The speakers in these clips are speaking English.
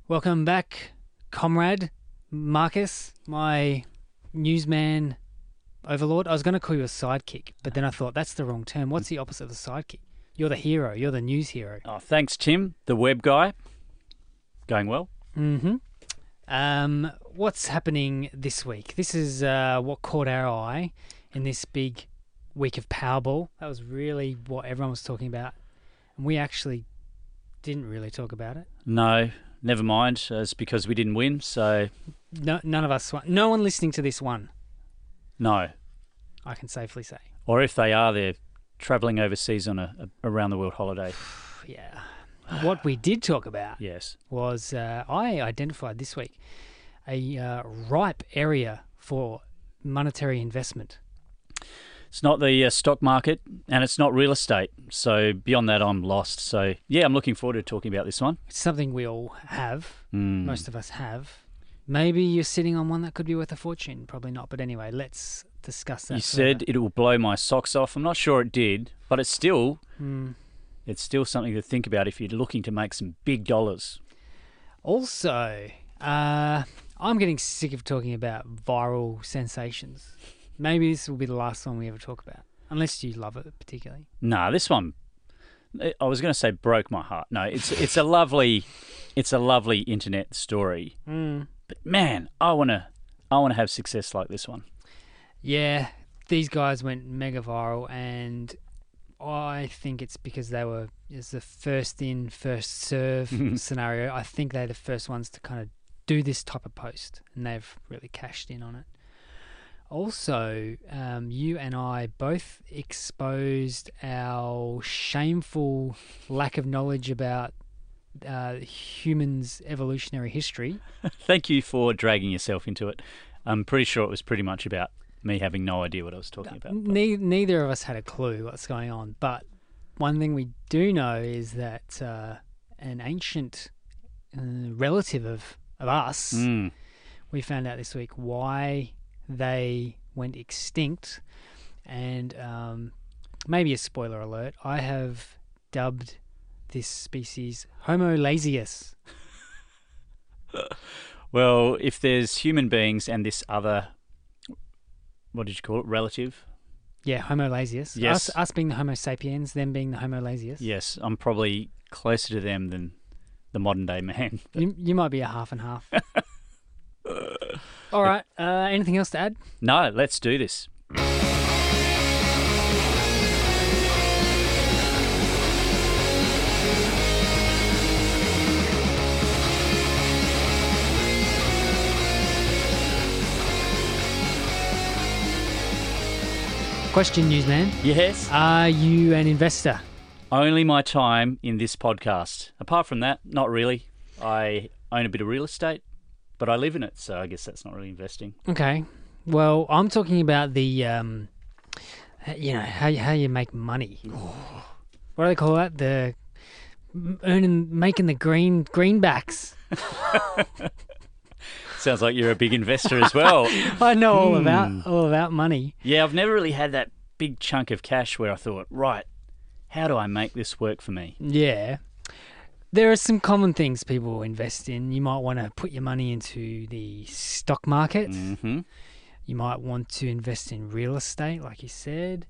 Welcome back, comrade Marcus, my newsman overlord. I was going to call you a sidekick, but then I thought that's the wrong term. What's the opposite of a sidekick? You're the hero. You're the news hero. Oh, thanks, Tim, the web guy. Going well? Mm-hmm. What's happening this week? This is what caught our eye in this big week of Powerball. That was really what everyone was talking about. And we actually didn't really talk about it. No, never mind. It's because we didn't win, so... No, none of us won. No one listening to this won, No. I can safely say. Or if they are, they're travelling overseas on a around-the-world holiday. Yeah. What we did talk about Yes. was I identified this week a ripe area for monetary investment. It's not the stock market, and it's not real estate. So beyond that, I'm lost. So, yeah, I'm looking forward to talking about this one. It's something we all have. Mm. Most of us have. Maybe you're sitting on one that could be worth a fortune. Probably not. But anyway, let's discuss that. You said it will blow my socks off. I'm not sure it did, but it's still something to think about if you're looking to make some big dollars. Also, I'm getting sick of talking about viral sensations. Maybe this will be the last one we ever talk about, unless you love it particularly. Nah, this one, I was going to say broke my heart. No, it's a lovely internet story. But man, I want to have success like this one. Yeah, these guys went mega viral, and I think it's because it's the first in, first serve scenario. I think they're the first ones to kind of do this type of post, and they've really cashed in on it. Also, you and I both exposed our shameful lack of knowledge about humans' evolutionary history. Thank you for dragging yourself into it. I'm pretty sure it was pretty much about me having no idea what I was talking about. Neither of us had a clue what's going on, but one thing we do know is that an ancient relative of us, we found out this week why they went extinct, and maybe a spoiler alert, I have dubbed this species Homo lazius. Well, if there's human beings and this other, what did you call it, relative? Yeah, Homo lazius. Yes. Us being the Homo sapiens, them being the Homo lazius. Yes, I'm probably closer to them than the modern day man. You might be a half and half. All right. Anything else to add? No, let's do this. Question, newsman. Yes. Are you an investor? Only my time in this podcast. Apart from that, not really. I own a bit of real estate, but I live in it, so I guess that's not really investing. Okay. Well, I'm talking about the, how you make money. What do they call that? The making the greenbacks. Sounds like you're a big investor as well. I know all about money. Yeah, I've never really had that big chunk of cash where I thought, right, how do I make this work for me? Yeah. There are some common things people invest in. You might want to put your money into the stock market. Mm-hmm. You might want to invest in real estate, like you said.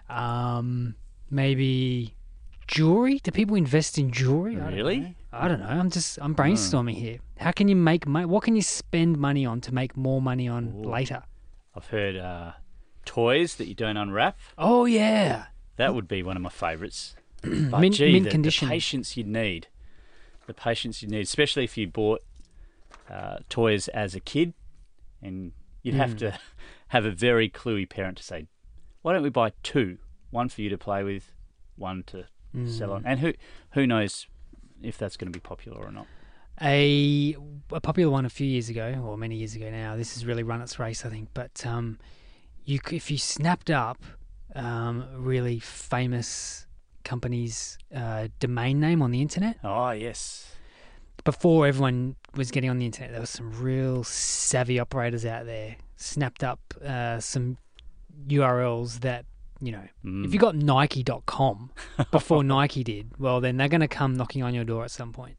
Maybe jewelry. Do people invest in jewelry? Really? I don't know. I'm brainstorming here. How can you make money? What can you spend money on to make more money on later? I've heard toys that you don't unwrap. Oh, yeah. That would be one of my favourites. But mint the condition. patience you'd need. The patience you'd need, especially if you bought toys as a kid, and you'd have to have a very cluey parent to say, why don't we buy two? One for you to play with, one to sell on. And who knows if that's going to be popular or not. A popular one a few years ago, or many years ago now, this has really run its race, I think, but if you snapped up really famous company's domain name on the internet. Oh, yes. Before everyone was getting on the internet, there was some real savvy operators out there snapped up some URLs that, if you got Nike.com before Nike did, well, then they're going to come knocking on your door at some point.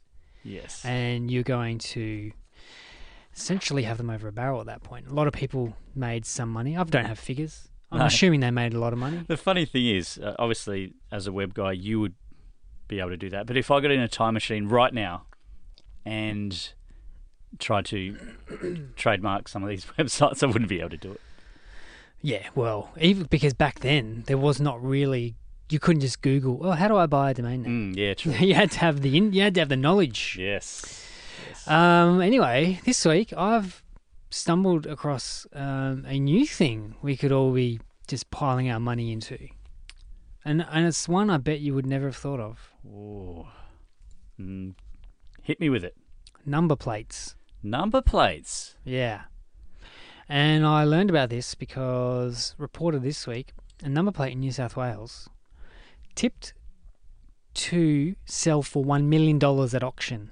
Yes. and you're going to essentially have them over a barrel at that point. A lot of people made some money. I don't have figures. I'm No. assuming they made a lot of money. The funny thing is, obviously, as a web guy, you would be able to do that. But if I got in a time machine right now and tried to trademark some of these websites, I wouldn't be able to do it. Yeah, well, even because back then there was not really. You couldn't just Google. Oh, how do I buy a domain name? Yeah, true. You had to have the knowledge. Yes. Yes. Anyway, this week I've stumbled across a new thing we could all be just piling our money into, and it's one I bet you would never have thought of. Ooh. Hit me with it. Number plates. Number plates. Yeah. And I learned about this because reported this week, a number plate in New South Wales tipped to sell for $1 million at auction.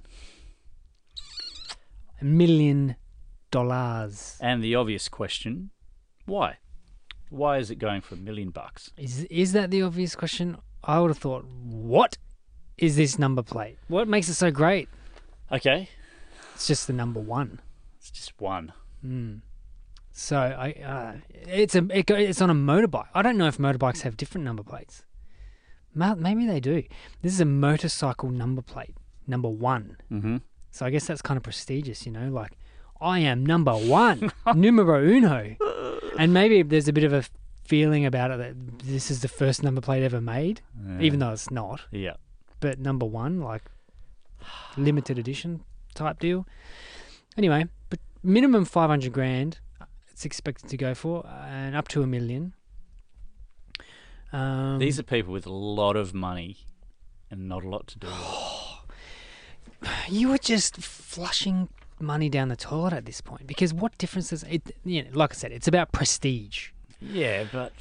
$1 million. And the obvious question, why? Why is it going for $1 million? Is that the obvious question? I would have thought, what is this number plate? What makes it so great? Okay. It's just the number one. It's just one. So it's on a motorbike. I don't know if motorbikes have different number plates. Maybe they do. This is a motorcycle number plate, number one. Mm-hmm. So I guess that's kind of prestigious, you know, like I am number one, numero uno. And maybe there's a bit of a feeling about it that this is the first number plate ever made, even though it's not. Yeah. But number one, like limited edition type deal. Anyway, but minimum 500 grand it's expected to go for, and up to $1 million. These are people with a lot of money and not a lot to do with it. You were just flushing money down the toilet at this point, because what difference does it? You know, like I said, it's about prestige. Yeah, but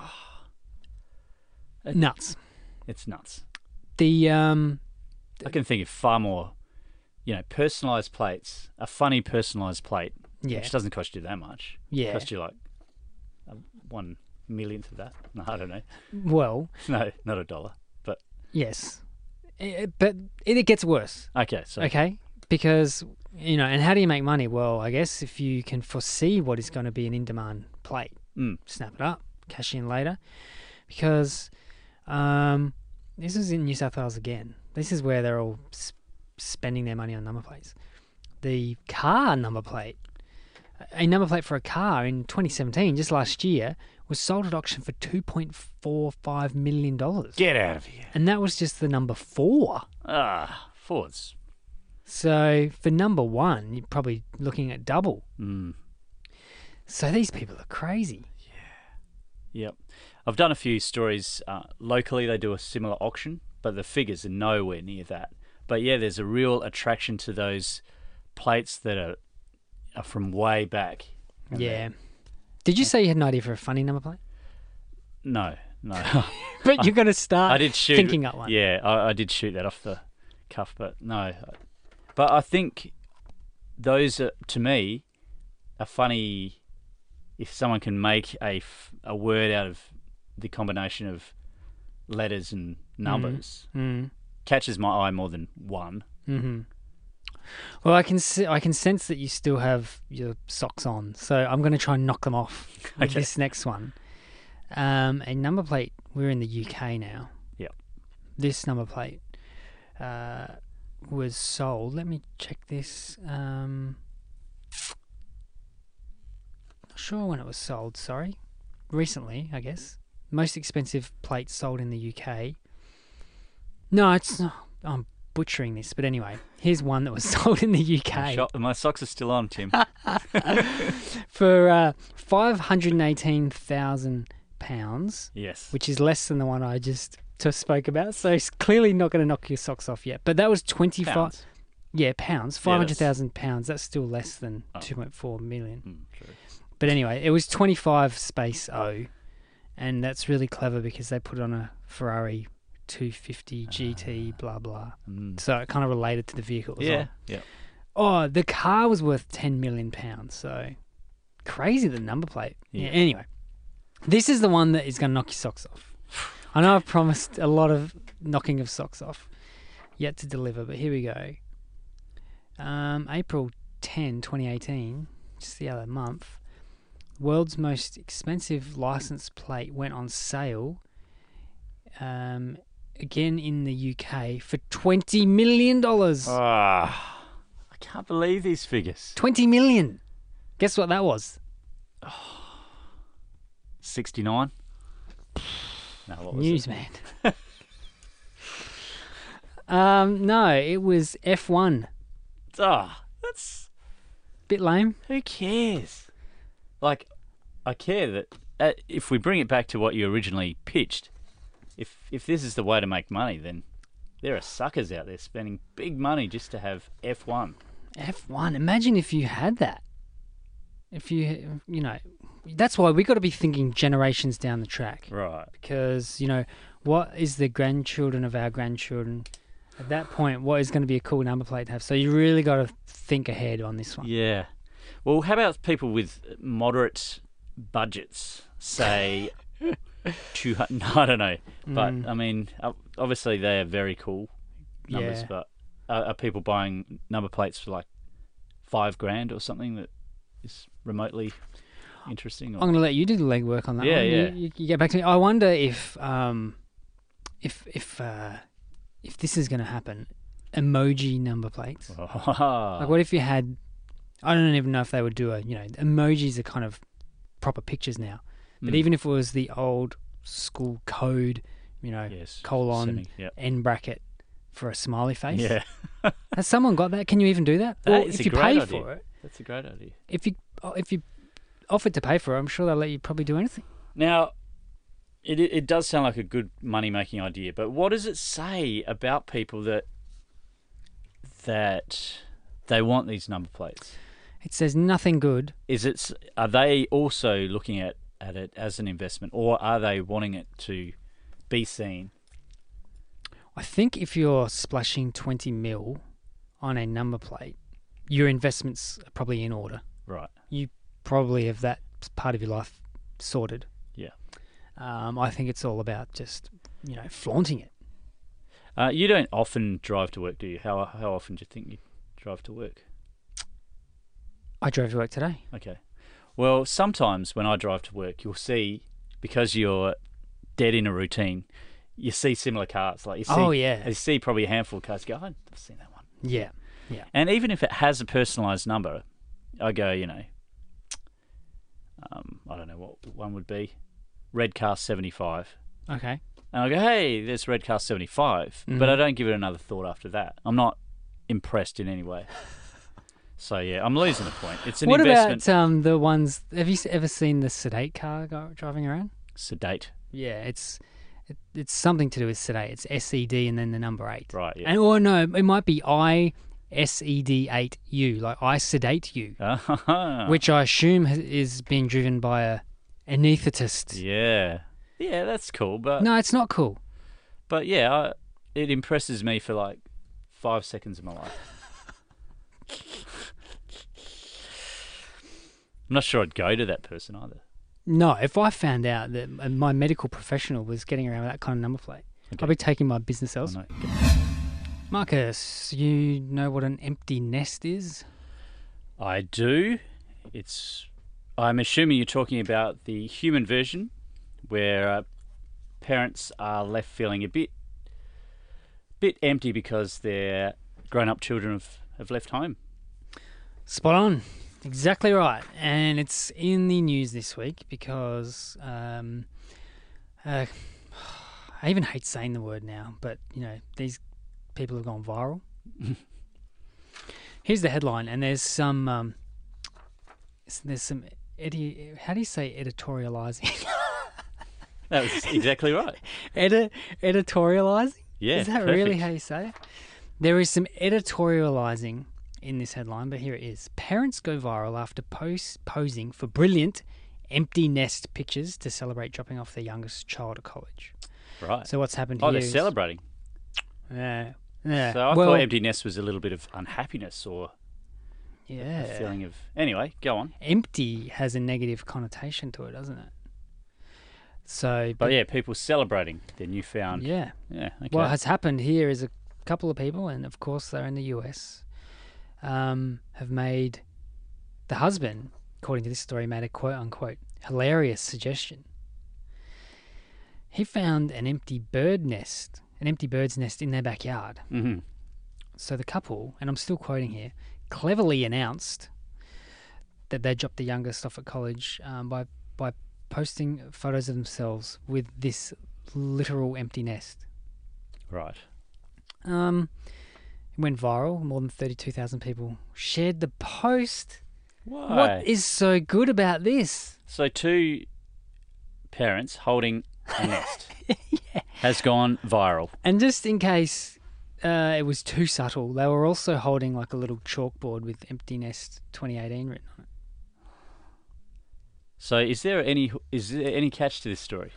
Nuts. It's nuts. The I can think of far more, personalised plates. A funny personalised plate, yeah, which doesn't cost you that much. Yeah. Cost you like 1/1,000,000th of that. No, I don't know. Well, No, not $1. But yes, but it gets worse. okay, so Okay, because and how do you make money? Well, I guess if you can foresee what is going to be an in-demand plate, snap it up, cash in later, because this is in New South Wales again. This is where they're all spending their money on number plates. The car number plate, a number plate for a car in 2017, just last year, was sold at auction for $2.45 million. get out of here. And that was just the number 4. Fords. So for number 1, you're probably looking at double. Mm. So these people are crazy. Yep. I've done a few stories locally. They do a similar auction, but the figures are nowhere near that. But yeah, there's a real attraction to those plates that are from way back. And Yeah. Did you say you had an idea for a funny number plate? No. But you're going to start I did shoot, thinking up one. Yeah, I did shoot that off the cuff, but no. But I think those, to me, are funny if someone can make a word out of the combination of letters and numbers. Catches my eye more than one. Mm-hmm. Well, I can sense that you still have your socks on, so I'm going to try and knock them off with Okay. this next one. A number plate. We're in the UK now. Yep. This number plate was sold. Let me check this. Not sure when it was sold. Sorry, recently, I guess. Most expensive plate sold in the UK. No, it's not. I'm butchering this, but anyway, here's one that was sold in the UK My socks are still on, Tim. for £518,000. Yes. Which is less than the one I just spoke about. So it's clearly not going to knock your socks off yet. But that was 25. Pounds. Yeah, pounds. £500,000. That's still less than 2.4 million. True. But anyway, it was 25 space O, and that's really clever because they put it on a Ferrari 250 GT, blah blah. So it kind of related to the vehicle as well. Yeah. Oh, the car was worth £10 million. So crazy, the number plate. Yeah. Anyway, this is the one that is going to knock your socks off. I know I've promised a lot of knocking of socks off, yet to deliver, but here we go. April 10, 2018, just the other month, world's most expensive license plate went on sale, again in the UK, for $20 million. Ah, I can't believe these figures. 20 million. Guess what that was? 69? No, what was Newsman. No, it was F1. it? Ah, that's... Bit lame. Who cares? Like, I care that if we bring it back to what you originally pitched, if this is the way to make money, then there are suckers out there spending big money just to have F1. F1. Imagine if you had that. If you know, that's why we got to be thinking generations down the track. Right. Because, you know, what is the grandchildren of our grandchildren? At that point, what is going to be a cool number plate to have? So you really got to think ahead on this one. Yeah. Well, how about people with moderate budgets? Say, 200, I don't know. But, I mean, obviously they are very cool numbers, Yeah. but are people buying number plates for like $5,000 or something that is remotely interesting? Or... I'm going to let you do the legwork on that Yeah, one. yeah. You get back to me. I wonder if this is going to happen, emoji number plates. Like, what if you had? I don't even know if they would do emojis are kind of proper pictures now. But even if it was the old school code, Yes, colon, yep. N bracket for a smiley face. Yeah. Has someone got that? Can you even do that? That Or is if a you great pay idea. for it, That's a great idea. if you offered to pay for it, I'm sure they'll let you probably do anything. Now, it does sound like a good money-making idea, but what does it say about people that they want these number plates? It says nothing good. Are they also looking at it as an investment, or are they wanting it to be seen? I think if you're splashing 20 mil on a number plate, your investments are probably in order. Right. You probably have that part of your life sorted. Yeah. I think it's all about just, flaunting it. You don't often drive to work, do you? How often do you think you drive to work? I drove to work today. Okay. Well, sometimes when I drive to work, you'll see, because you're dead in a routine, you see similar cars. Like you see probably a handful of cars. You go, I've seen that one. Yeah. And even if it has a personalised number, I go, I don't know what one would be. Redcar 75. Okay. And I go, hey, there's Redcar 75. But I don't give it another thought after that. I'm not impressed in any way. So, yeah, I'm losing the point. It's an investment. What about the ones... Have you ever seen the Sedate car driving around? Sedate. Yeah, it's something to do with Sedate. It's SED and then the number 8. Right, yeah. And or no, it might be ISED8U, like I sedate you, which I assume is being driven by a anaesthetist. Yeah. Yeah, that's cool. But No, it's not cool. But, yeah, it impresses me for like 5 seconds of my life. I'm not sure I'd go to that person either. No, if I found out that my medical professional was getting around with that kind of number plate, I'd be taking my business elsewhere. Marcus, you know what an empty nest is? I do. I'm assuming you're talking about the human version, where parents are left feeling a bit empty because their grown-up children have left home. Spot on. Exactly right. And it's in the news this week because I even hate saying the word now, but, these people have gone viral. Here's the headline, and there's some how do you say editorializing? That was exactly right. Editorializing? Yeah, is that perfect. really how you say it? There is some editorializing in this headline, but here it is. Parents go viral after posing for brilliant empty nest pictures to celebrate dropping off their youngest child at college. Right. So what's happened Oh, here they're is- celebrating. Yeah. So I thought empty nest was a little bit of unhappiness or yeah. a feeling of... Anyway, go on. Empty has a negative connotation to it, doesn't it? So, But yeah, people celebrating their newfound... yeah. Yeah, okay. What has happened here is a couple of people, and of course they're in the US, have made the husband, according to this story, made a quote-unquote hilarious suggestion. He found an empty bird's nest in their backyard. Mm-hmm. So the couple, and I'm still quoting here, cleverly announced that they dropped the youngest off at college by posting photos of themselves with this literal empty nest. Right. It went viral. More than 32,000 people shared the post. Why? What is so good about this? So 2 parents holding a nest has gone viral. And just in case it was too subtle, they were also holding like a little chalkboard with Empty Nest 2018 written on it. So is there any catch to this story?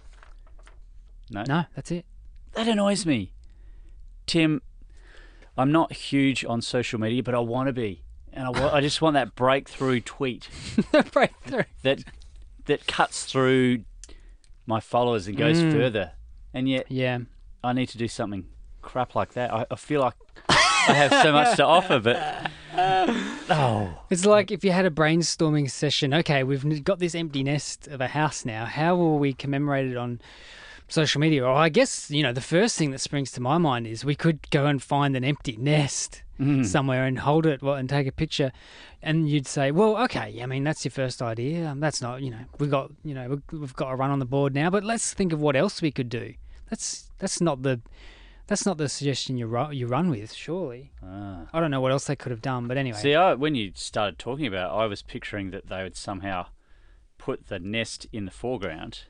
No, that's it. That annoys me. Tim, I'm not huge on social media, but I want to be. And I just want that breakthrough tweet Breakthrough. that cuts through my followers and goes further. And yet Yeah. I need to do something crap like that. I feel like I have so much to offer, but... Oh. It's like if you had a brainstorming session. Okay, we've got this empty nest of a house now. How will we commemorate it on social media? Or I guess, the first thing that springs to my mind is we could go and find an empty nest somewhere and hold it and take a picture. And you'd say, well, okay, I mean, that's your first idea. That's not, we've got a run on the board now, but let's think of what else we could do. That's not the suggestion you run with, surely. I don't know what else they could have done, but anyway. See, when you started talking about it, I was picturing that they would somehow put the nest in the foreground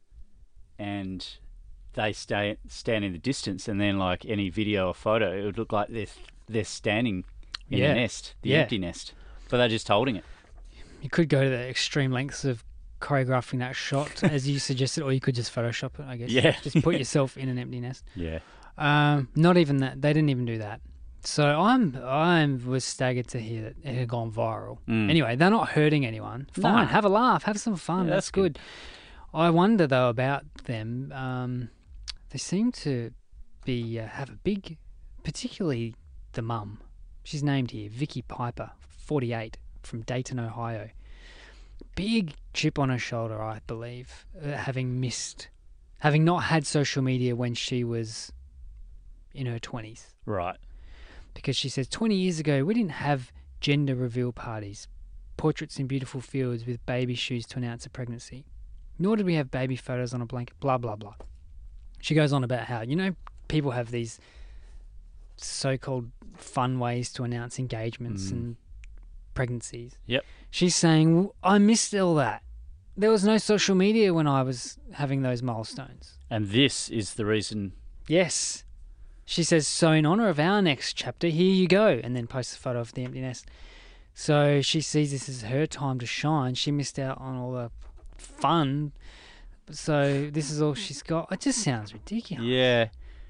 and they stand in the distance, and then like any video or photo, it would look like they're standing in the nest, the empty nest, but they're just holding it. You could go to the extreme lengths of choreographing that shot as you suggested, or you could just Photoshop it, I guess. Yeah. Just put yourself in an empty nest. Yeah. Not even that. They didn't even do that. So I was staggered to hear that it had gone viral. Anyway, they're not hurting anyone. Fine, Nah. have a laugh, have some fun. Yeah, that's good. I wonder though about them. They seem to be have a big, particularly the mum. She's named here, Vicky Piper, 48, from Dayton, Ohio. Big chip on her shoulder, I believe, having not had social media when she was in her 20s. Right. Because she says 20 years ago we didn't have gender reveal parties, portraits in beautiful fields with baby shoes to announce a pregnancy, nor did we have baby photos on a blanket, blah blah blah. She goes on about how people have these so-called fun ways to announce engagements and pregnancies. Yep. She's saying, well, I missed all that. There was no social media when I was having those milestones. And this is the reason. Yes. She says, so in honour of our next chapter, here you go, and then posts a photo of the empty nest. So she sees this as her time to shine. She missed out on all the fun. So this is all she's got. It just sounds ridiculous. Yeah.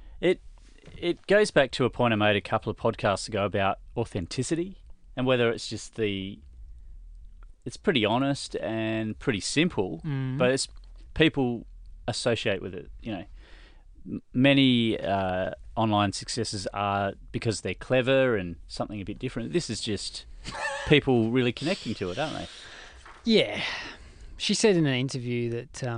It goes back to a point I made a couple of podcasts ago about authenticity and whether it's just it's pretty honest and pretty simple, but it's people associate with it. Many online successes are because they're clever and something a bit different. This is just people really connecting to it, aren't they? Yeah. She said in an interview that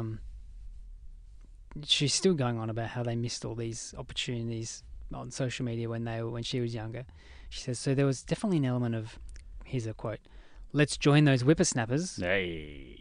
she's still going on about how they missed all these opportunities on social media when she was younger. She says, so there was definitely an element of, here's a quote, let's join those whippersnappers. Hey.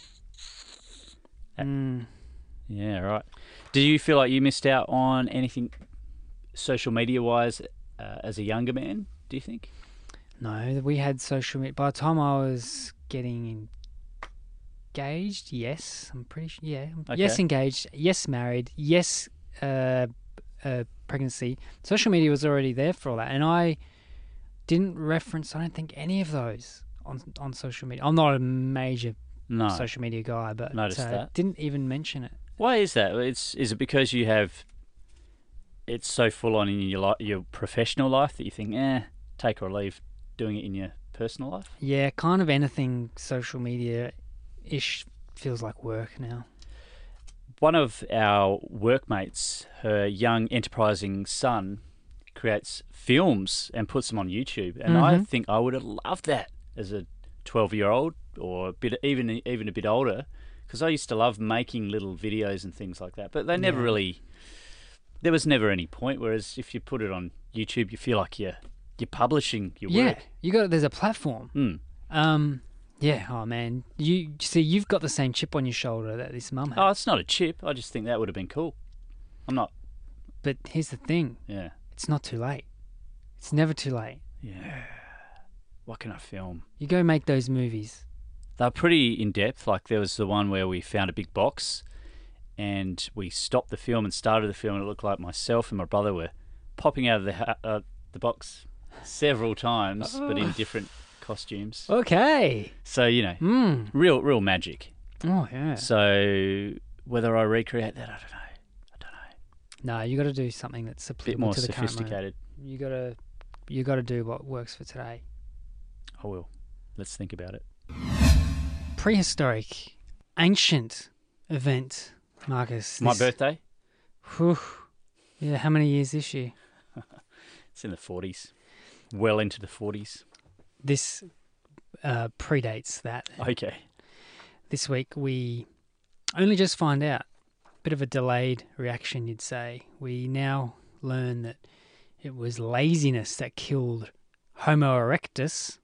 Yeah, right. Do you feel like you missed out on anything social media-wise as a younger man, do you think? No, we had social media. By the time I was getting engaged, yes, I'm pretty sure, yeah. Okay. Yes, engaged, yes, married, yes, pregnancy. Social media was already there for all that. And I didn't reference, I don't think, any of those on social media. I'm not a major social media guy, but noticed that. Didn't even mention it. Why is that? Is it because it's so full on in your professional life that you think, take or leave doing it in your personal life? Yeah, kind of anything social media-ish feels like work now. One of our workmates, her young enterprising son, creates films and puts them on YouTube, and I think I would have loved that as a 12-year-old or even a bit older, because I used to love making little videos and things like that. But they never really. There was never any point. Whereas if you put it on YouTube, you feel like you're publishing your work. There's a platform. Yeah. Oh man, you see, you've got the same chip on your shoulder that this mum had. Oh, it's not a chip. I just think that would have been cool. I'm not. But here's the thing. Yeah. It's not too late. It's never too late. Yeah. What can I film? You go make those movies. They're pretty in depth. Like there was the one where we found a big box, and we stopped the film and started the film, and it looked like myself and my brother were popping out of the box several times, but in different costumes. Okay. So real magic. Oh yeah. So whether I recreate that, I don't know. No, you got to do something that's Bit more to the sophisticated. You got to do what works for today. I will. Let's think about it. Prehistoric, ancient event, Marcus. My birthday? Whew. Yeah, how many years this year? It's in the 40s. Well into the 40s. This predates that. Okay. This week we only just find out. Bit of a delayed reaction, you'd say. We now learn that it was laziness that killed Homo erectus.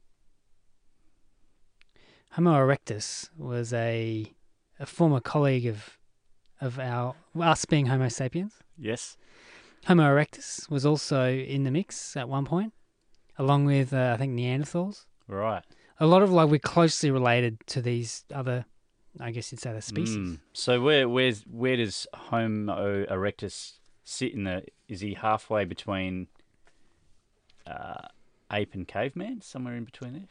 Homo erectus was a former colleague of us being Homo sapiens. Yes. Homo erectus was also in the mix at one point, along with I think Neanderthals. Right. A lot of we're closely related to these other, I guess you'd say, the species. So where does Homo erectus sit in the? Is he halfway between ape and caveman? Somewhere in between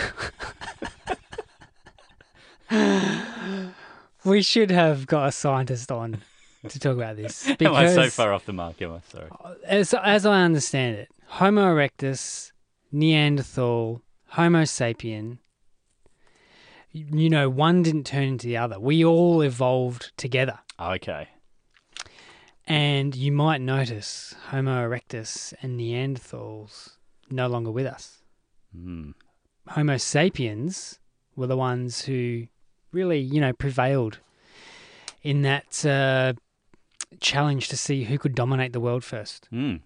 there. We should have got a scientist on to talk about this. Am I so far off the mark? Am I? Sorry. As I understand it, Homo erectus, Neanderthal, Homo sapien. One didn't turn into the other. We all evolved together. Okay. And you might notice Homo erectus and Neanderthals no longer with us. Homo sapiens were the ones who really, prevailed in that challenge to see who could dominate the world first.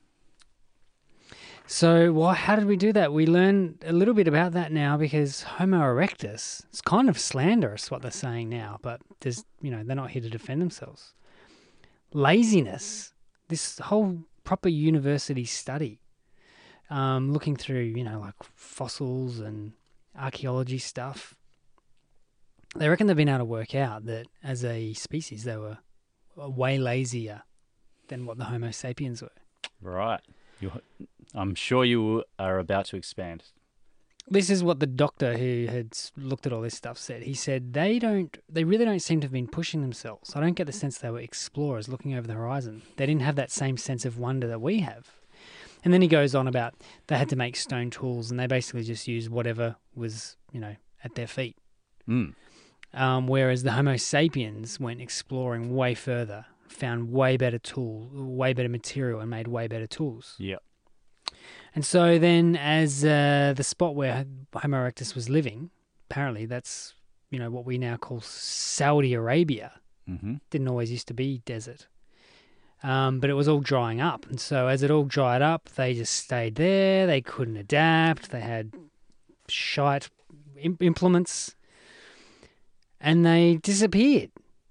So how did we do that? We learn a little bit about that now because Homo erectus, it's kind of slanderous what they're saying now, but they're not here to defend themselves. Laziness, this whole proper university study, looking through, fossils and archaeology stuff, they reckon they've been able to work out that as a species they were way lazier than what the Homo sapiens were. Right. I'm sure you are about to expand. This is what the doctor who had looked at all this stuff said. He said they really don't seem to have been pushing themselves. I don't get the sense they were explorers looking over the horizon. They didn't have that same sense of wonder that we have. And then he goes on about they had to make stone tools and they basically just used whatever was, at their feet. Whereas the Homo sapiens went exploring way further, found way better tools, way better material, and made way better tools. Yep. And so then as the spot where Homo erectus was living, apparently that's, what we now call Saudi Arabia. Didn't always used to be desert. But it was all drying up. And so as it all dried up, they just stayed there. They couldn't adapt. They had shite implements. And they disappeared.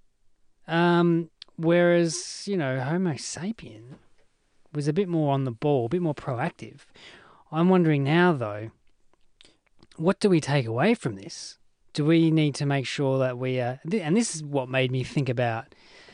Whereas, Homo sapien was a bit more on the ball, a bit more proactive. I'm wondering now, though, what do we take away from this? Do we need to make sure that we are... And this is what made me think about...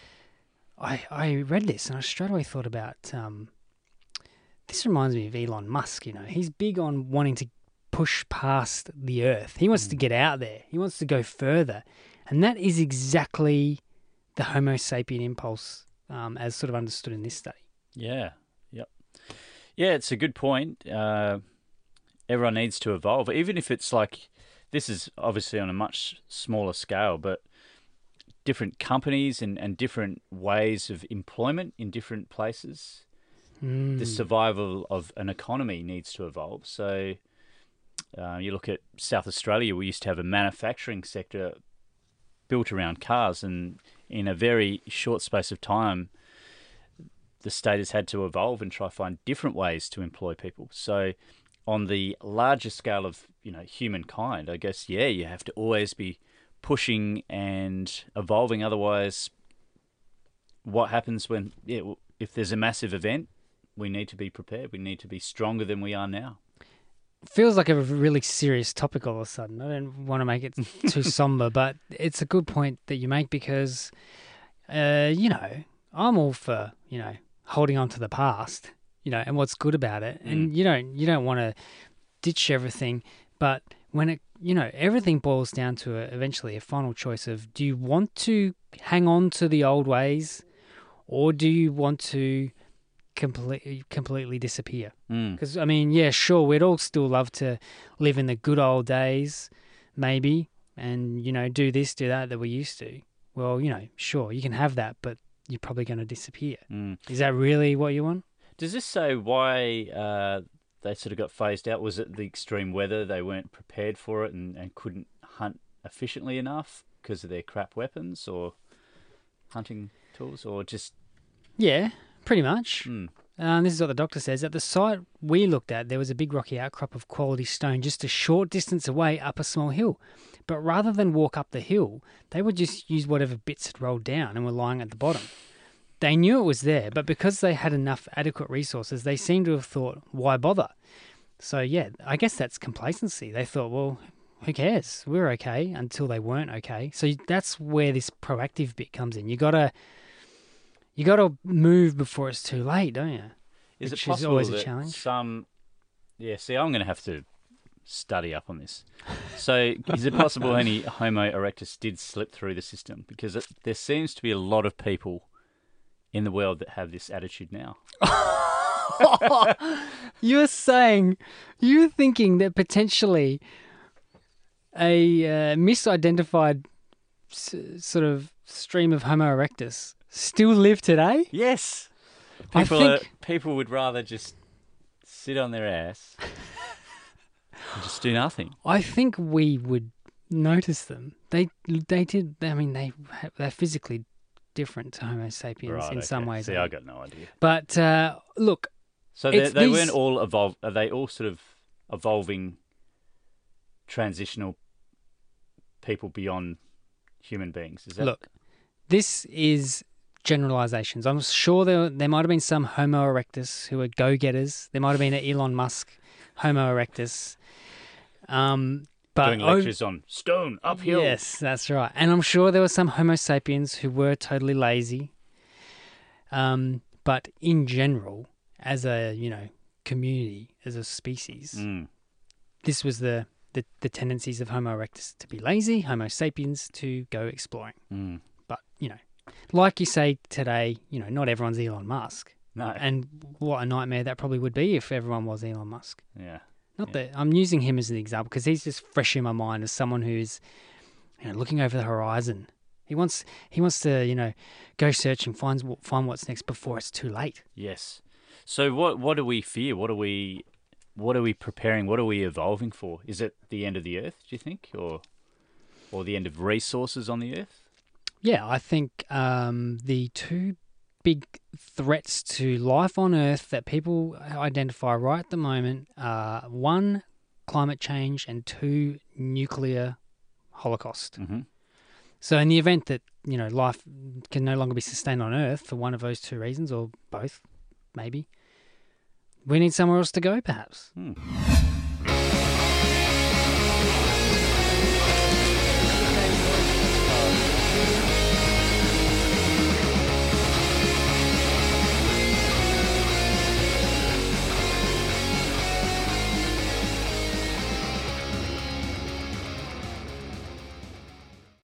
I read this and I straight away thought about... this reminds me of Elon Musk, He's big on wanting to push past the Earth. He wants to get out there. He wants to go further. And that is exactly the Homo sapien impulse as sort of understood in this study. Yeah. Yep. Yeah, it's a good point. Everyone needs to evolve, even if it's this is obviously on a much smaller scale, but different companies and different ways of employment in different places the survival of an economy needs to evolve. So you look at South Australia, we used to have a manufacturing sector built around cars, and in a very short space of time, the state has had to evolve and try to find different ways to employ people. So on the larger scale of, humankind, I guess, you have to always be pushing and evolving. Otherwise, what happens when, if there's a massive event, we need to be prepared. We need to be stronger than we are now. Feels like a really serious topic all of a sudden. I don't want to make it too somber, but it's a good point that you make because, I'm all for, holding on to the past, and what's good about it. And you don't want to ditch everything, but when it, everything boils down to eventually a final choice of, do you want to hang on to the old ways or do you want to completely disappear? Because, sure, we'd all still love to live in the good old days, maybe, and, do this, do that we used to. Well, sure, you can have that, but you're probably going to disappear. Is that really what you want? Does this say why they sort of got phased out? Was it the extreme weather? They weren't prepared for it and couldn't hunt efficiently enough because of their crap weapons or hunting tools, or just... Yeah, pretty much. This is what the doctor says. At the site we looked at, there was a big rocky outcrop of quality stone just a short distance away up a small hill. But rather than walk up the hill, they would just use whatever bits had rolled down and were lying at the bottom. They knew it was there, but because they had enough adequate resources, they seemed to have thought, why bother? So, I guess that's complacency. They thought, well, who cares? We're okay, until they weren't okay. So that's where this proactive bit comes in. You gotta move before it's too late, don't you? Is Which it possible is always that a challenge. I'm going to have to study up on this. So is it possible any Homo erectus did slip through the system? Because there seems to be a lot of people in the world that have this attitude now. You're thinking that potentially a misidentified sort of stream of Homo erectus still live today? Yes. People would rather just sit on their ass and just do nothing. I think we would notice them. They're physically different to Homo sapiens in some ways. See, I got no idea. But look, so they weren't all evolved. Are they all sort of evolving, transitional people beyond human beings? Is that... Look, this is generalizations. I'm sure there might have been some Homo erectus who were go-getters. There might have been an Elon Musk Homo erectus. But doing lectures on stone uphill. Yes, that's right. And I'm sure there were some Homo sapiens who were totally lazy. But in general, as a community, as a species, this was the tendencies of Homo erectus to be lazy, Homo sapiens to go exploring. But like you say today, not everyone's Elon Musk. No. And what a nightmare that probably would be if everyone was Elon Musk. Yeah. Not that I'm using him as an example because he's just fresh in my mind as someone who's looking over the horizon. He wants to go search and find what's next before it's too late. Yes. So what do we fear? What are we preparing? What are we evolving for? Is it the end of the earth, do you think, or the end of resources on the earth? Yeah, I think the two big threats to life on Earth that people identify right at the moment are 1, climate change, and 2, nuclear holocaust. Mm-hmm. So in the event that life can no longer be sustained on Earth for one of those two reasons, or both, maybe, we need somewhere else to go, perhaps.